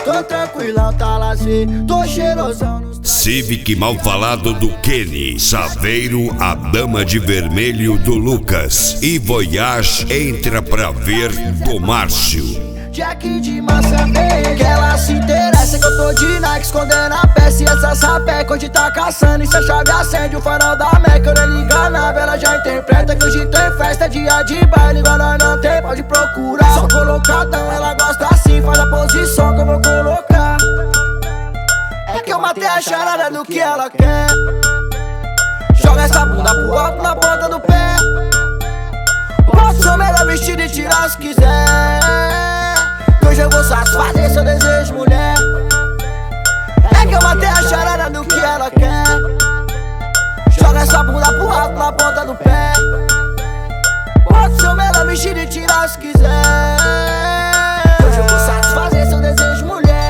Tô tranquilão, tá lazer, tô cheirosão nos... Civic mal falado do Kenny, Saveiro, a dama de vermelho do Lucas e Voyage entra pra ver do Márcio. Jack de massa verde, que ela se interessa que eu tô de Nike escondendo a peça e essa sapeca hoje tá caçando e se a chave acende o farol da Meca. Eu nem liga nada, ela já interpreta que hoje tem festa, dia de baile, igual nós não tem, pode procurar. Só colocadão, ela gosta assim, faz a posição que eu vou colocar. É que eu matei a charada do que ela quer. Joga essa bunda pro alto na ponta do pé. Posso ser o melhor vestido e tirar se quiser. Hoje eu vou satisfazer seu desejo, mulher. É que eu matei a charada do que ela quer. Joga essa bunda pro alto na ponta do pé. Pode ser o melhor vestido e tirar se quiser. Hoje eu vou satisfazer seu desejo, mulher.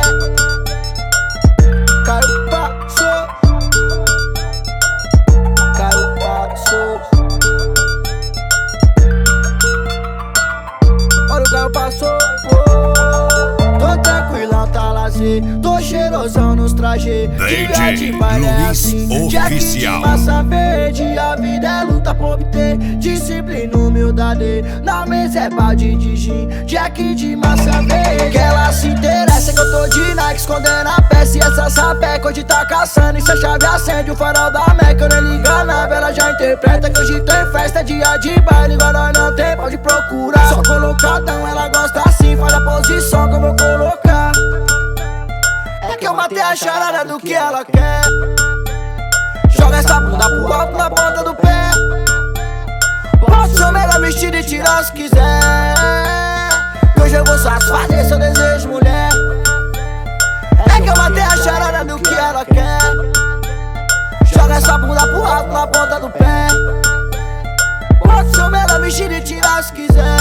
Caiu, passou. Caiu, passou. Olha o carro passou. Tô tranquilão, tá lazer, tô cheirosão nos trajes. DJ Luiz Oficial. De massa verde, a vida é luta por obter disciplina, humildade. Na mesa é balde de gin. Jack de massa verde, que ela se interessa que eu tô de Nike escondendo a peça e essa sapeca hoje tá caçando e se a chave acende o farol da Meca. Eu nem liga nada, ela já interpreta que hoje tem festa, dia de baile, igual nós não tem, pode procurar. Só colocadão, ela gosta assim, faz a posição que eu vou colocar. É que eu matei a charada do que ela quer. Joga essa bunda pro alto na ponta do pé. Posso ser o melhor vestido e tirar se quiser. Hoje eu vou satisfazer seu desejo, mulher. É que eu matei a charada do que ela quer. Joga essa bunda pro alto na ponta do pé. Posso ser o melhor vestido e tirar se quiser.